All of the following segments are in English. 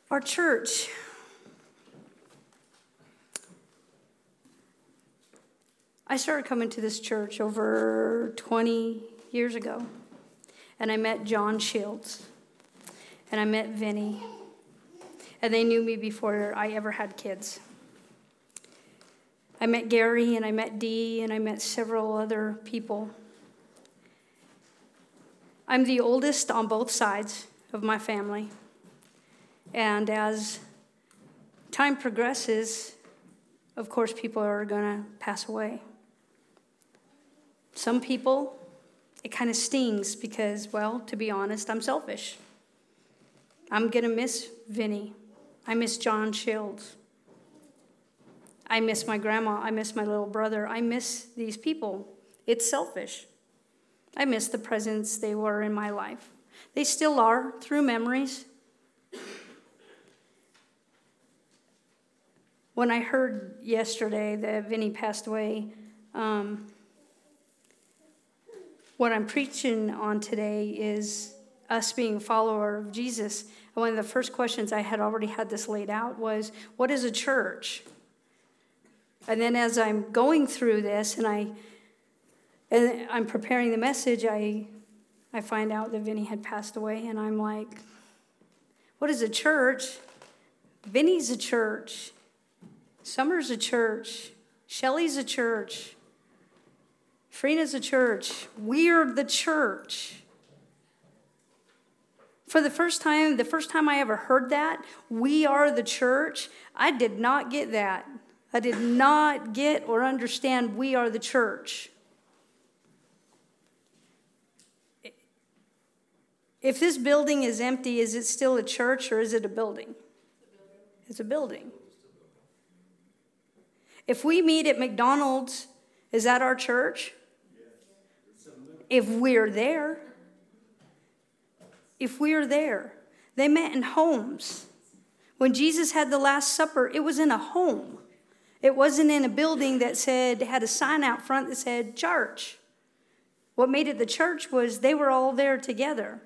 Our church, I started coming to this church over 20 years ago, and I met John Shields, and I met Vinny, and they knew me before I ever had kids. I met Gary, and I met Dee, and I met several other people. I'm the oldest on both sides of my family. And as time progresses, of course, people are going to pass away. Some people, it kind of stings because, well, to be honest, I'm selfish. I'm going to miss Vinny. I miss John Shields. I miss my grandma. I miss my little brother. I miss these people. It's selfish. I miss the presence they were in my life. They still are through memories. When I heard yesterday that Vinny passed away, what I'm preaching on today is us being a follower of Jesus. And one of the first questions I had already had this laid out was, what is a church? And then as I'm going through this and I'm preparing the message, I find out that Vinny had passed away, and I'm like, what is a church? Vinny's a church. Summer's a church. Shelly's a church. Freena's a church. We're the church. For the first time I ever heard that, we are the church, I did not get that. I did not get or understand we are the church. If this building is empty, is it still a church or is it a building? It's a building. If we meet at McDonald's, is that our church? If we're there. If we're there. They met in homes. When Jesus had the Last Supper, it was in a home. It wasn't in a building that had a sign out front that said church. What made it the church was they were all there together.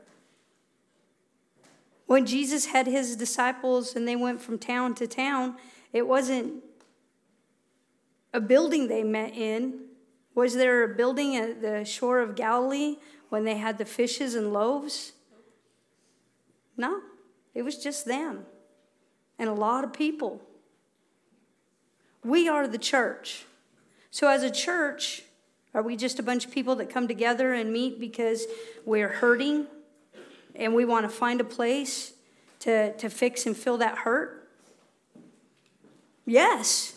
When Jesus had his disciples and they went from town to town, it wasn't a building they met in. Was there a building at the shore of Galilee when they had the fishes and loaves? No, it was just them and a lot of people. We are the church. So as a church, are we just a bunch of people that come together and meet because we're hurting and we want to find a place to fix and fill that hurt? Yes.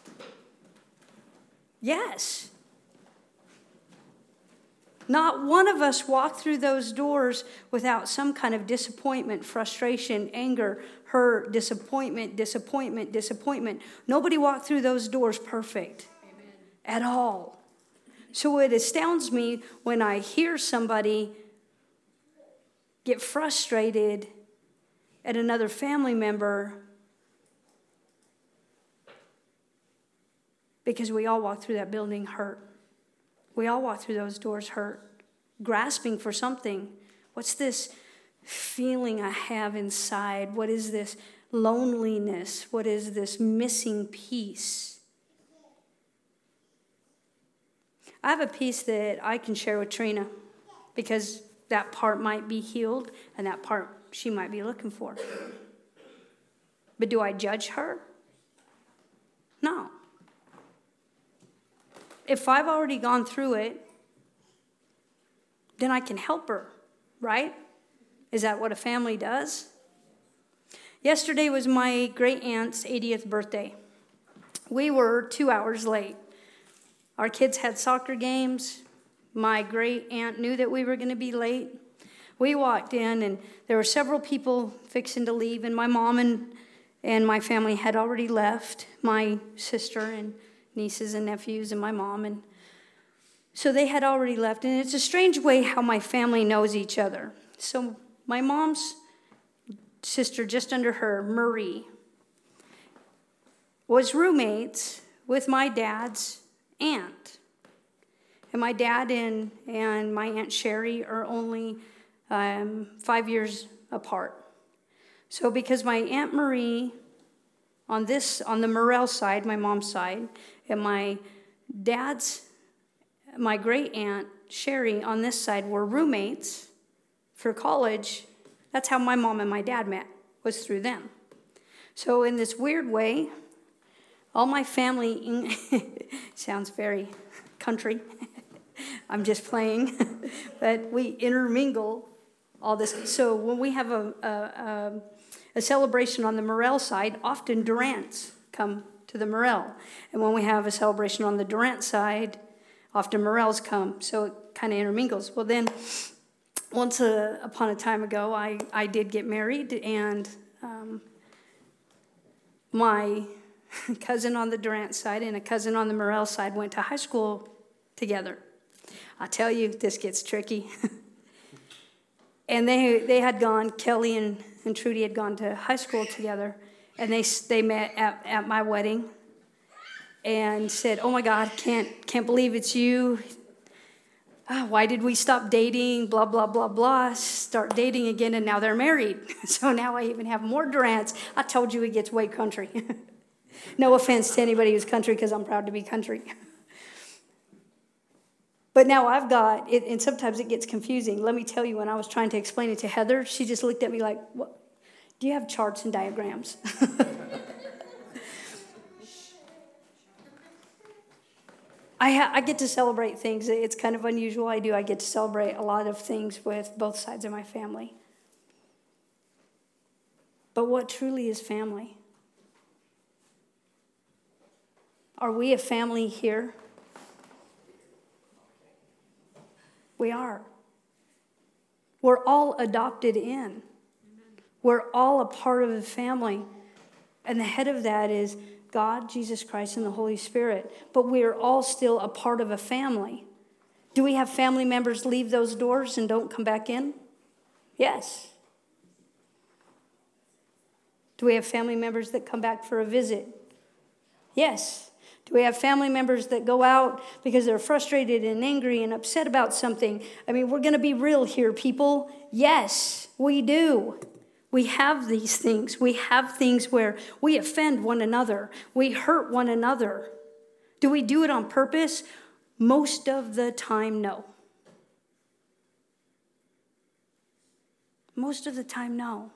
Yes. Not one of us walked through those doors without some kind of disappointment, frustration, anger, hurt, disappointment. Nobody walked through those doors perfect. Amen. At all. So it astounds me when I hear somebody get frustrated at another family member because we all walk through that building hurt. We all walk through those doors hurt, grasping for something. What's this feeling I have inside? What is this loneliness? What is this missing piece? I have a piece that I can share with Trina because that part might be healed and that part she might be looking for. But do I judge her? No. If I've already gone through it, then I can help her, right? Is that what a family does? Yesterday was my great aunt's 80th birthday. We were 2 hours late. Our kids had soccer games. My great aunt knew that we were going to be late. We walked in, and there were several people fixing to leave, and my mom and my family had already left, my sister and nieces and nephews and my mom. And so they had already left. And it's a strange way how my family knows each other. So my mom's sister, just under her, Marie, was roommates with my dad's aunt. And my dad and my Aunt Sherry are only 5 years apart. So because my Aunt Marie on the Morrell side, my mom's side, and my great aunt Sherry on this side were roommates for college, that's how my mom and my dad met, was through them. So in this weird way, all my family, sounds very country, I'm just playing, but we intermingle all this. So when we have a celebration on the Morrell side, often Durants come to the Morrell. And when we have a celebration on the Durant side, often Morrells come. So it kind of intermingles. Well, then, once upon a time ago, I did get married, and my cousin on the Durant side and a cousin on the Morrell side went to high school together. I tell you, this gets tricky. And they had gone, Kelly and Trudy had gone to high school together, and they met at my wedding and said, "Oh my God, can't believe it's you. Why did we stop dating? Blah, blah, blah, blah. Start dating again," and now they're married. So now I even have more Durants. I told you it gets way country. No offense to anybody who's country, because I'm proud to be country. But now I've got it, and sometimes it gets confusing. Let me tell you, when I was trying to explain it to Heather, she just looked at me like, "What? Do you have charts and diagrams?" I get to celebrate things. It's kind of unusual. I get to celebrate a lot of things with both sides of my family. But what truly is family? Are we a family here? We are. We're all adopted in. We're all a part of the family. And the head of that is God, Jesus Christ, and the Holy Spirit. But we are all still a part of a family. Do we have family members leave those doors and don't come back in? Yes. Do we have family members that come back for a visit? Yes. Do we have family members that go out because they're frustrated and angry and upset about something? I mean, we're going to be real here, people. Yes, we do. We have these things. We have things where we offend one another. We hurt one another. Do we do it on purpose? Most of the time, no. Most of the time, no.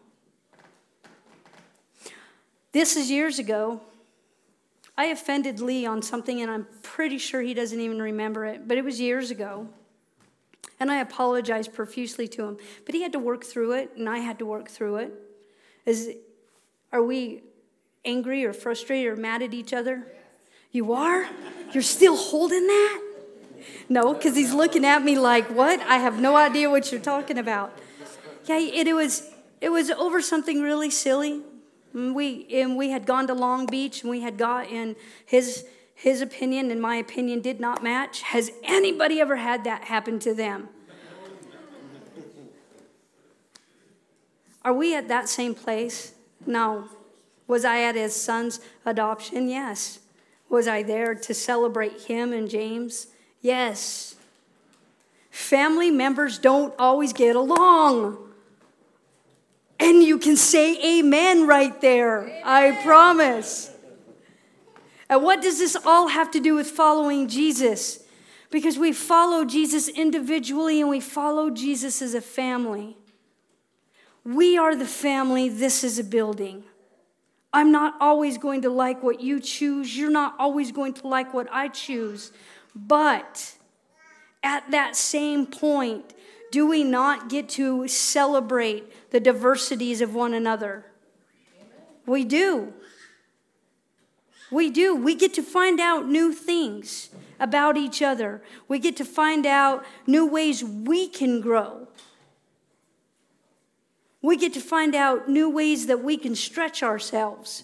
This is years ago. I offended Lee on something, and I'm pretty sure he doesn't even remember it, but it was years ago. And I apologized profusely to him. But he had to work through it, and I had to work through it. Are we angry or frustrated or mad at each other? You are? You're still holding that? No, because he's looking at me like, what? I have no idea what you're talking about. Yeah, it was over something really silly. We had gone to Long Beach, and we had gotten his opinion and my opinion did not match. Has anybody ever had that happen to them? Are we at that same place? No. Was I at his son's adoption? Yes. Was I there to celebrate him and James? Yes. Family members don't always get along. And you can say amen right there. Amen. I promise. And what does this all have to do with following Jesus? Because we follow Jesus individually and we follow Jesus as a family. We are the family. This is a building. I'm not always going to like what you choose. You're not always going to like what I choose. But at that same point, do we not get to celebrate the diversities of one another? We do. We do. We get to find out new things about each other. We get to find out new ways we can grow. We get to find out new ways that we can stretch ourselves.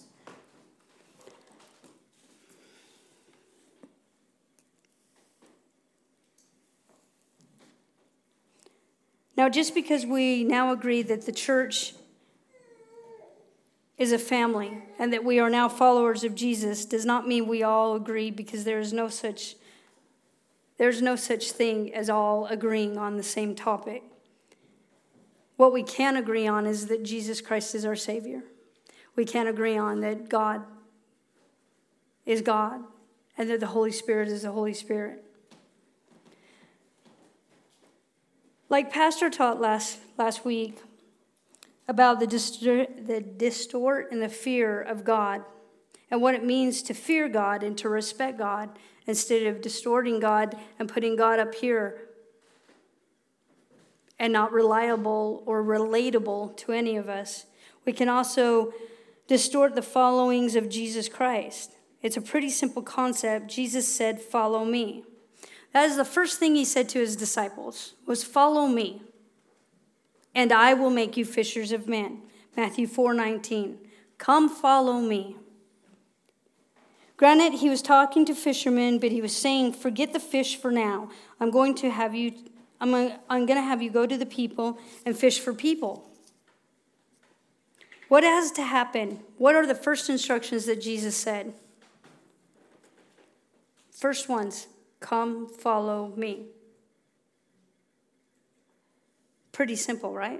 Now, just because we now agree that the church is a family and that we are now followers of Jesus does not mean we all agree, because there's no such thing as all agreeing on the same topic. What we can agree on is that Jesus Christ is our Savior. We can agree on that God is God and that the Holy Spirit is the Holy Spirit. Like Pastor taught last week about the distort and the fear of God and what it means to fear God and to respect God instead of distorting God and putting God up here and not reliable or relatable to any of us. We can also distort the followings of Jesus Christ. It's a pretty simple concept. Jesus said, "Follow me." That is the first thing he said to his disciples, was follow me, and I will make you fishers of men. Matthew 4:19. Come follow me. Granted, he was talking to fishermen, but he was saying, forget the fish for now. I'm going to have you go to the people and fish for people. What has to happen? What are the first instructions that Jesus said? First ones, come follow me. Pretty simple, right?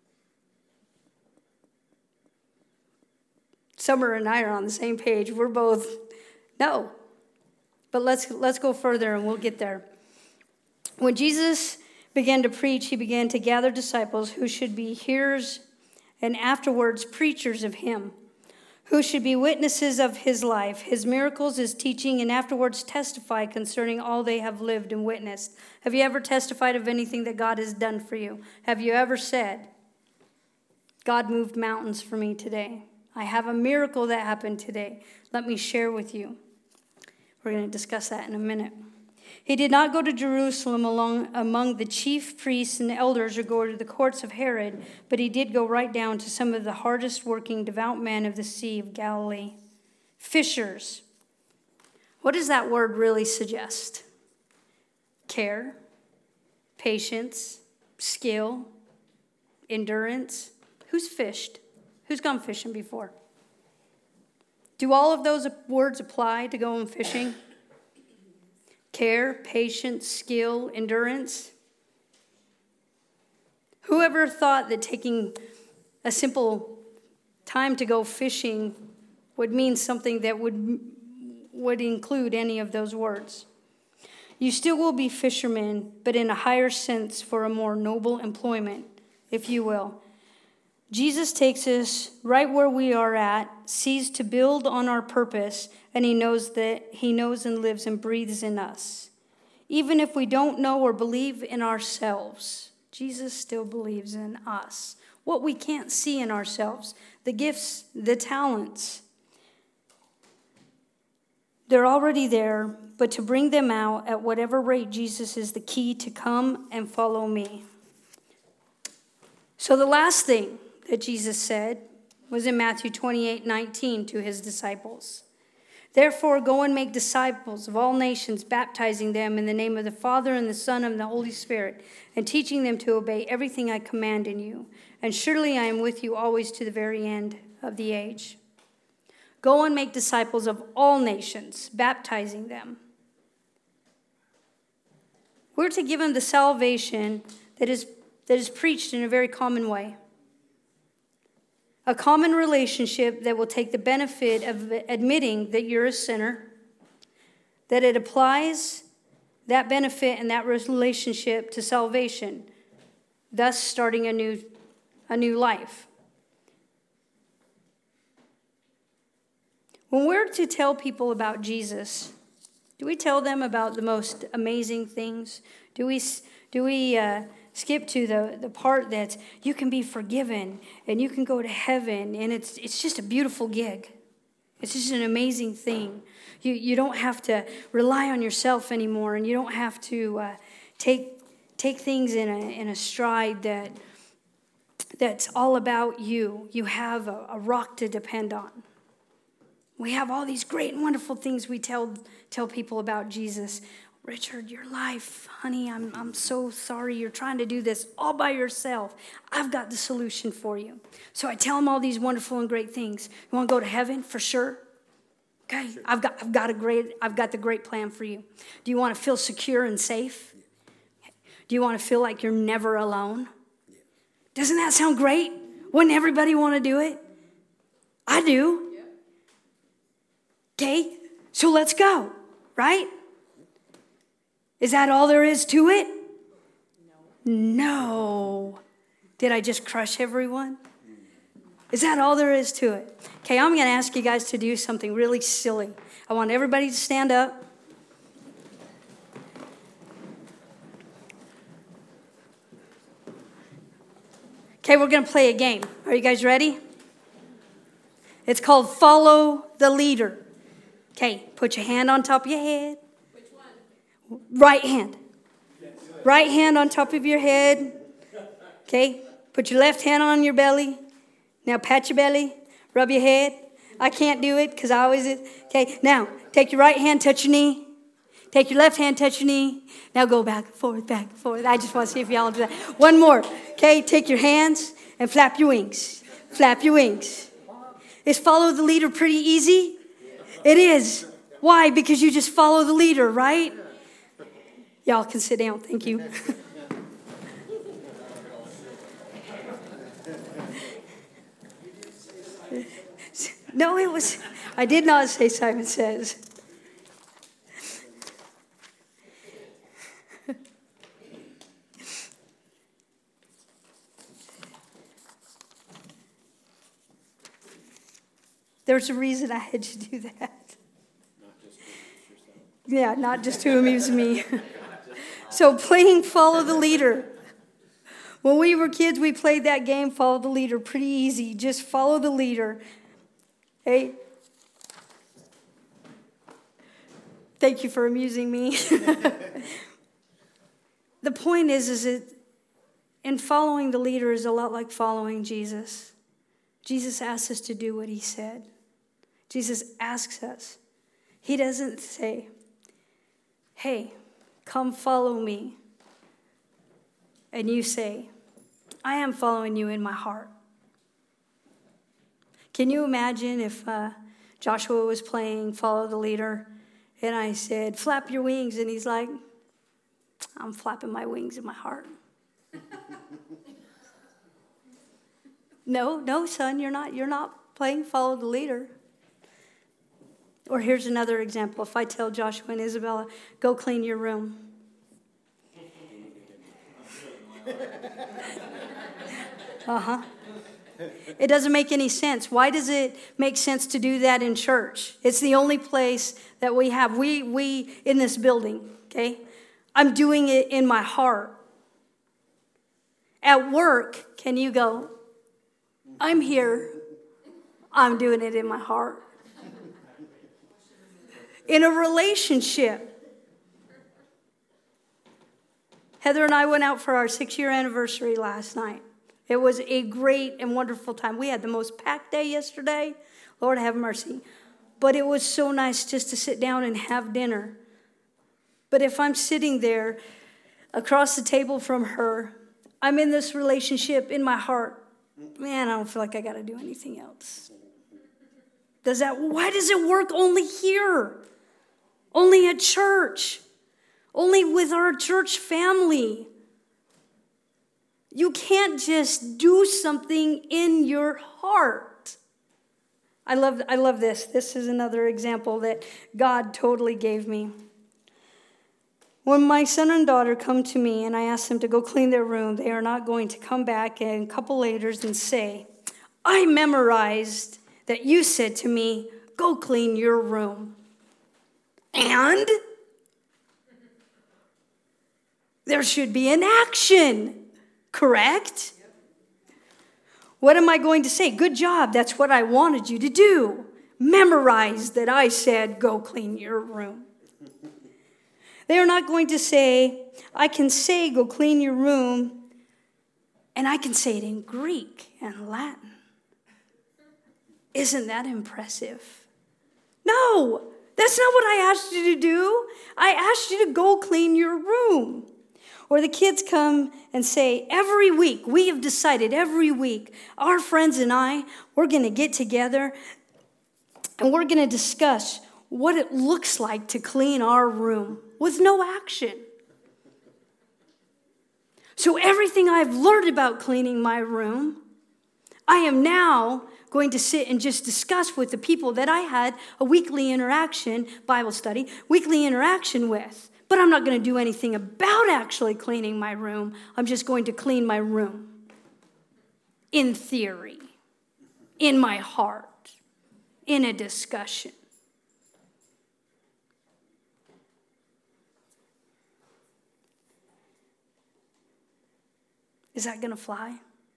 Summer and I are on the same page. We're both, no. But let's go further and we'll get there. When Jesus began to preach, he began to gather disciples who should be hearers and afterwards preachers of him, who should be witnesses of his life, his miracles, his teaching, and afterwards testify concerning all they have lived and witnessed. Have you ever testified of anything that God has done for you? Have you ever said, God moved mountains for me today? I have a miracle that happened today. Let me share with you. We're going to discuss that in a minute. He did not go to Jerusalem among the chief priests and elders or go to the courts of Herod, but he did go right down to some of the hardest working devout men of the Sea of Galilee. Fishers. What does that word really suggest? Care, patience, skill, endurance. Who's fished? Who's gone fishing before? Do all of those words apply to going fishing? Care, patience, skill, endurance. Whoever thought that taking a simple time to go fishing would mean something that would include any of those words? You still will be fishermen, but in a higher sense for a more noble employment, if you will. Jesus takes us right where we are at, sees to build on our purpose, and he knows and lives and breathes in us. Even if we don't know or believe in ourselves, Jesus still believes in us. What we can't see in ourselves, the gifts, the talents, they're already there, but to bring them out at whatever rate, Jesus is the key to come and follow me. So the last thing that Jesus said was in Matthew 28:19 to his disciples. Therefore, go and make disciples of all nations, baptizing them in the name of the Father and the Son and the Holy Spirit, and teaching them to obey everything I command in you. And surely I am with you always to the very end of the age. Go and make disciples of all nations, baptizing them. We're to give them the salvation that is preached in a very common way. A common relationship that will take the benefit of admitting that you're a sinner, that it applies that benefit and that relationship to salvation, thus starting a new life. When we're to tell people about Jesus, do we tell them about the most amazing things? Do we skip to the part that you can be forgiven and you can go to heaven and it's just a beautiful gig. It's just an amazing thing. You don't have to rely on yourself anymore, and you don't have to take things in a stride that's all about you. You have a rock to depend on. We have all these great and wonderful things we tell people about Jesus. Richard, your life, honey, I'm so sorry you're trying to do this all by yourself. I've got the solution for you. So I tell them all these wonderful and great things. You want to go to heaven? For sure. Okay, sure. I've got the great plan for you. Do you want to feel secure and safe? Do you want to feel like you're never alone? Doesn't that sound great? Wouldn't everybody want to do it? I do. Okay, so let's go, right? Is that all there is to it? No. Did I just crush everyone? Is that all there is to it? Okay, I'm going to ask you guys to do something really silly. I want everybody to stand up. Okay, we're going to play a game. Are you guys ready? It's called Follow the Leader. Okay, put your hand on top of your head. Which one? Right hand. Right hand on top of your head. Okay, put your left hand on your belly. Now pat your belly, rub your head. I can't do it because I always... Okay, now take your right hand, touch your knee. Take your left hand, touch your knee. Now go back and forth, back and forth. I just want to see if y'all do that. One more. Okay, take your hands and flap your wings. Flap your wings. Is follow the leader pretty easy? It is. Why? Because you just follow the leader, right? Y'all can sit down. Thank you. No, it was... I did not say Simon Says. There's a reason I had you do that. Yeah, not just to amuse me. So playing Follow the Leader. When we were kids, we played that game, Follow the Leader. Pretty easy. Just follow the leader. Hey. Thank you for amusing me. The point is that in following the leader is a lot like following Jesus. Jesus asks us to do what he said. Jesus asks us. He doesn't say, hey, come follow me. And you say, I am following you in my heart. Can you imagine if Joshua was playing Follow the Leader and I said, flap your wings, and he's like, I'm flapping my wings in my heart. No, son, you're not playing Follow the Leader. Or here's another example. If I tell Joshua and Isabella, go clean your room. It doesn't make any sense. Why does it make sense to do that in church? It's the only place that we have. We in this building, okay? I'm doing it in my heart. At work, can you go, I'm here. I'm doing it in my heart. In a relationship, Heather and I went out for our 6-year anniversary last night. It was a great and wonderful time. We had the most packed day yesterday. Lord have mercy. But it was so nice just to sit down and have dinner. But if I'm sitting there across the table from her, I'm in this relationship in my heart. Man, I don't feel like I got to do anything else. Why does it work only here? Only at church? Only with our church family? You can't just do something in your heart. I love this. This is another example that God totally gave me. When my son and daughter come to me and I ask them to go clean their room, they are not going to come back a couple later and say, I memorized that you said to me, go clean your room. And there should be an action. Correct? What am I going to say? Good job. That's what I wanted you to do. Memorize that I said, go clean your room. They are not going to say, I can say, go clean your room, and I can say it in Greek and Latin. Isn't that impressive? No, that's not what I asked you to do. I asked you to go clean your room. Or the kids come and say, every week, we have decided every week, our friends and I, we're going to get together and we're going to discuss what it looks like to clean our room with no action. So everything I've learned about cleaning my room, I am now going to sit and just discuss with the people that I had a weekly interaction, Bible study, weekly interaction with. But I'm not going to do anything about actually cleaning my room. I'm just going to clean my room. In theory, in my heart, in a discussion. Is that going to fly?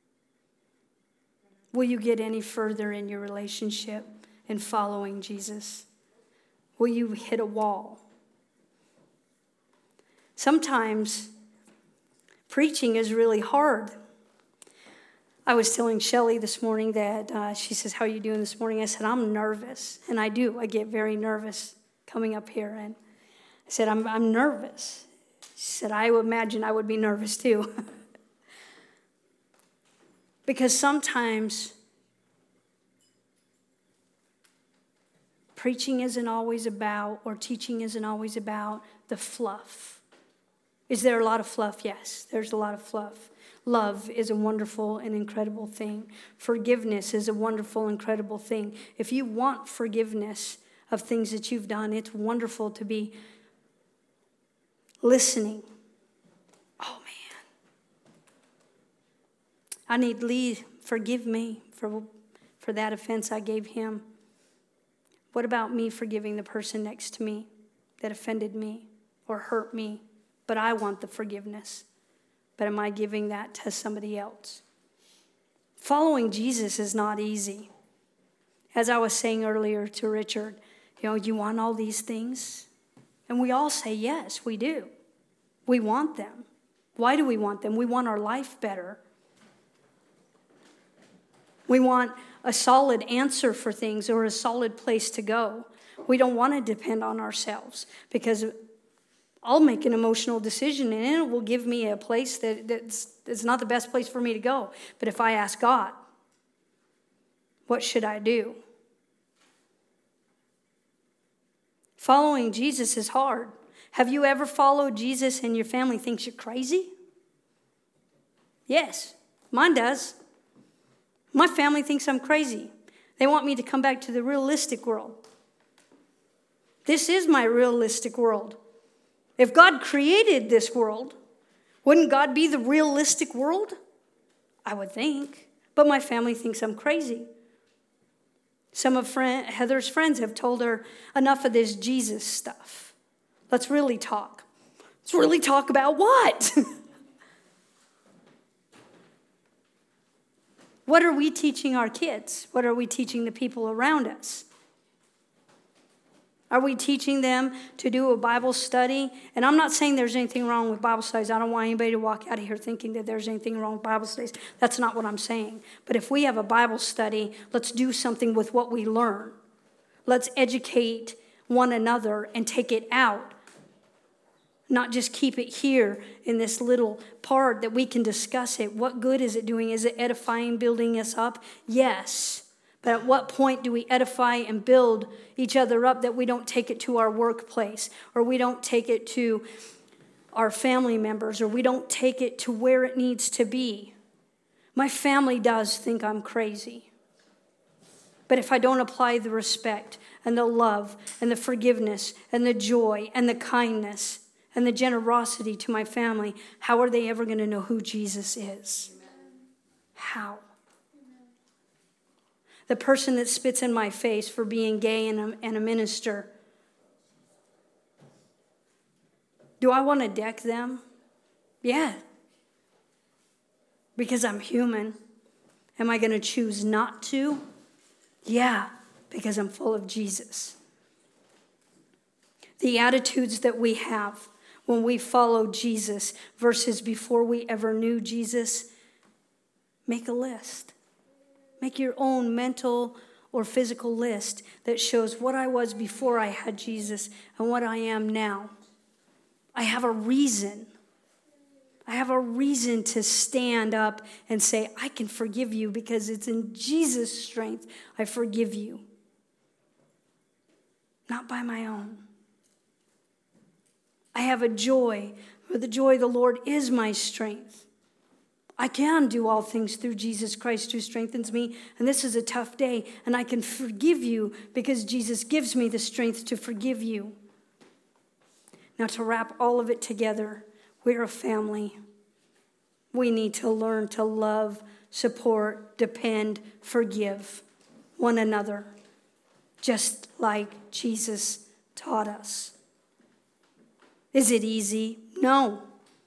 Will you get any further in your relationship in following Jesus? Will you hit a wall? Sometimes preaching is really hard. I was telling Shelly this morning that she says, "How are you doing this morning?" I said, "I'm nervous." And I do. I get very nervous coming up here. And I said, I'm nervous. She said, "I would imagine I would be nervous too." Because sometimes preaching isn't always about, or teaching isn't always about the fluff. Is there a lot of fluff? Yes, there's a lot of fluff. Love is a wonderful and incredible thing. Forgiveness is a wonderful, incredible thing. If you want forgiveness of things that you've done, it's wonderful to be listening. Oh, man. I need Lee, forgive me for that offense I gave him. What about me forgiving the person next to me that offended me or hurt me? But I want the forgiveness. But am I giving that to somebody else? Following Jesus is not easy. As I was saying earlier to Richard, you want all these things? And we all say, yes, we do. We want them. Why do we want them? We want our life better. We want a solid answer for things or a solid place to go. We don't want to depend on ourselves because I'll make an emotional decision and it will give me a place that's not the best place for me to go. But if I ask God, what should I do? Following Jesus is hard. Have you ever followed Jesus and your family thinks you're crazy? Yes, mine does. My family thinks I'm crazy. They want me to come back to the realistic world. This is my realistic world. If God created this world, wouldn't God be the realistic world? I would think. But my family thinks I'm crazy. Some of Heather's friends have told her, enough of this Jesus stuff. Let's really talk. Let's really talk about what? What are we teaching our kids? What are we teaching the people around us? Are we teaching them to do a Bible study? And I'm not saying there's anything wrong with Bible studies. I don't want anybody to walk out of here thinking that there's anything wrong with Bible studies. That's not what I'm saying. But if we have a Bible study, let's do something with what we learn. Let's educate one another and take it out. Not just keep it here in this little part that we can discuss it. What good is it doing? Is it edifying, building us up? Yes. But at what point do we edify and build each other up that we don't take it to our workplace, or we don't take it to our family members, or we don't take it to where it needs to be? My family does think I'm crazy. But if I don't apply the respect and the love and the forgiveness and the joy and the kindness and the generosity to my family, how are they ever going to know who Jesus is? How? The person that spits in my face for being gay and a minister, do I want to deck them? Yeah. Because I'm human. Am I going to choose not to? Yeah, because I'm full of Jesus. The attitudes that we have when we follow Jesus versus before we ever knew Jesus, make a list. Make your own mental or physical list that shows what I was before I had Jesus and what I am now. I have a reason. I have a reason to stand up and say, I can forgive you because it's in Jesus' strength I forgive you. Not by my own. I have a joy, for the joy of the Lord is my strength. I can do all things through Jesus Christ who strengthens me. And this is a tough day. And I can forgive you because Jesus gives me the strength to forgive you. Now, to wrap all of it together, we're a family. We need to learn to love, support, depend, forgive one another, just like Jesus taught us. Is it easy? No.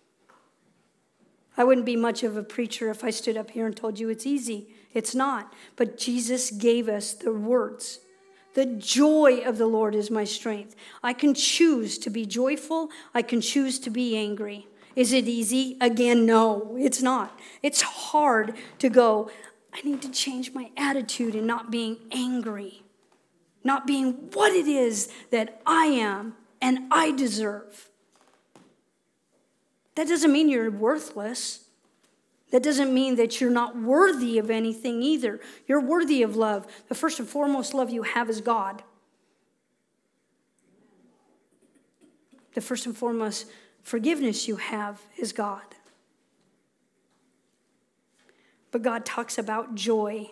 I wouldn't be much of a preacher if I stood up here and told you it's easy. It's not. But Jesus gave us the words. The joy of the Lord is my strength. I can choose to be joyful. I can choose to be angry. Is it easy? Again, no, it's not. It's hard to go, I need to change my attitude in not being angry. Not being what it is that I am and I deserve. That doesn't mean you're worthless. That doesn't mean that you're not worthy of anything either. You're worthy of love. The first and foremost love you have is God. The first and foremost forgiveness you have is God. But God talks about joy.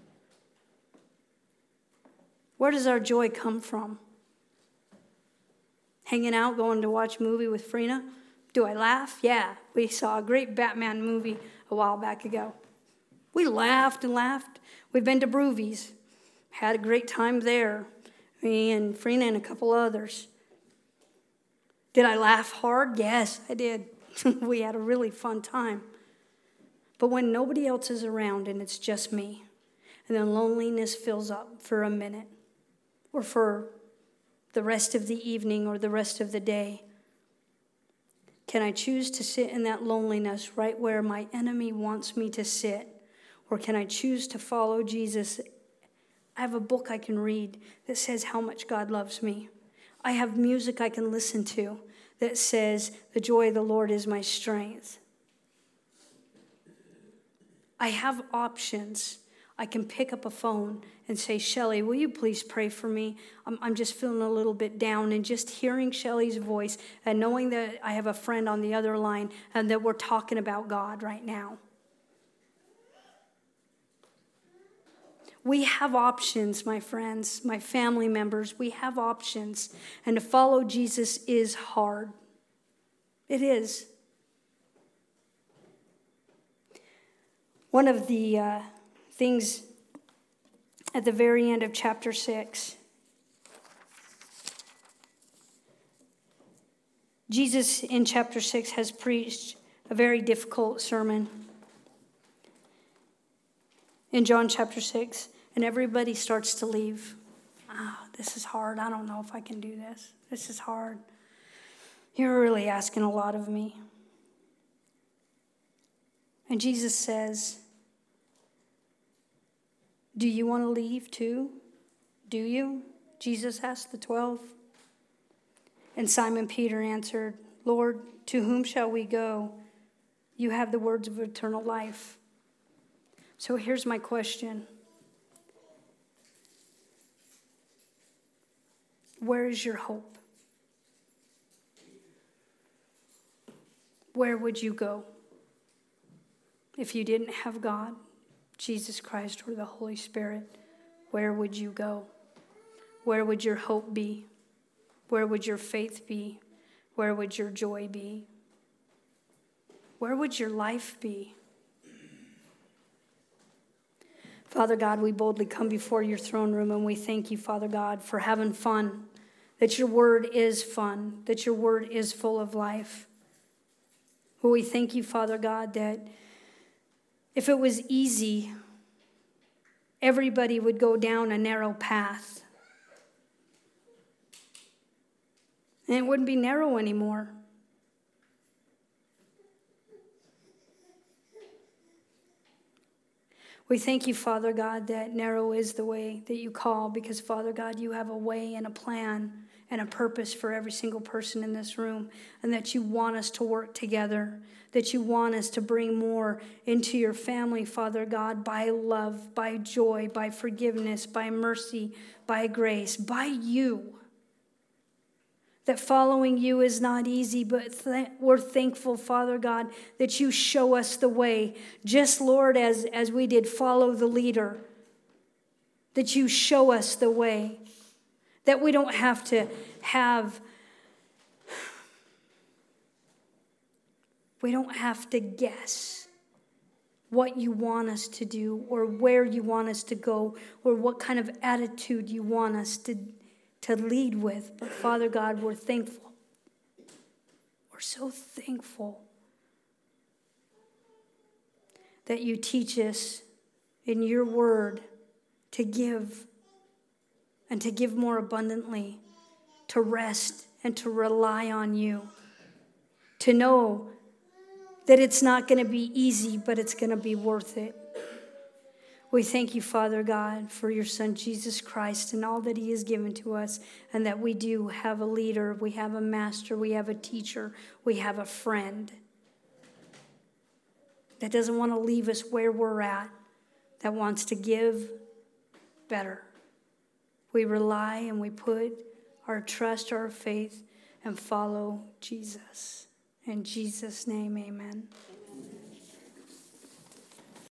Where does our joy come from? Hanging out, going to watch a movie with Frina? Do I laugh? Yeah, we saw a great Batman movie a while back ago. We laughed and laughed. We've been to Broovies. Had a great time there. Me and Frina and a couple others. Did I laugh hard? Yes, I did. We had a really fun time. But when nobody else is around and it's just me, and then loneliness fills up for a minute, or for the rest of the evening or the rest of the day, can I choose to sit in that loneliness right where my enemy wants me to sit? Or can I choose to follow Jesus? I have a book I can read that says how much God loves me. I have music I can listen to that says the joy of the Lord is my strength. I have options. I can pick up a phone and say, Shelley, will you please pray for me? I'm just feeling a little bit down. And just hearing Shelley's voice and knowing that I have a friend on the other line and that we're talking about God right now. We have options, my friends, my family members. We have options. And to follow Jesus is hard. It is. One of the things at the very end of chapter 6, Jesus in chapter 6 has preached a very difficult sermon in John chapter 6, and everybody starts to leave. This is hard. I don't know if I can do this. This is hard. You're really asking a lot of me. And Jesus says, do you want to leave too? Do you? Jesus asked the 12. And Simon Peter answered, Lord, to whom shall we go? You have the words of eternal life. So here's my question. Where is your hope? Where would you go if you didn't have God, Jesus Christ, or the Holy Spirit? Where would you go? Where would your hope be? Where would your faith be? Where would your joy be? Where would your life be? Father God, we boldly come before your throne room and we thank you, Father God, for having fun, that your word is fun, that your word is full of life. But we thank you, Father God, that if it was easy, everybody would go down a narrow path. And it wouldn't be narrow anymore. We thank you, Father God, that narrow is the way that you call, because, Father God, you have a way and a plan and a purpose for every single person in this room, and that you want us to work together, that you want us to bring more into your family, Father God, by love, by joy, by forgiveness, by mercy, by grace, by you. that following you is not easy, but we're thankful, Father God, that you show us the way. Just, Lord, as we did follow the leader, that you show us the way, that we don't have to guess what you want us to do or where you want us to go or what kind of attitude you want us to lead with. But Father God, we're thankful. We're so thankful that you teach us in your word to give and to give more abundantly, to rest and to rely on you, to know that it's not going to be easy, but it's going to be worth it. We thank you, Father God, for your Son, Jesus Christ, and all that he has given to us, and that we do have a leader, we have a master, we have a teacher, we have a friend that doesn't want to leave us where we're at, that wants to give better. We rely and we put our trust, our faith, and follow Jesus. In Jesus' name, amen.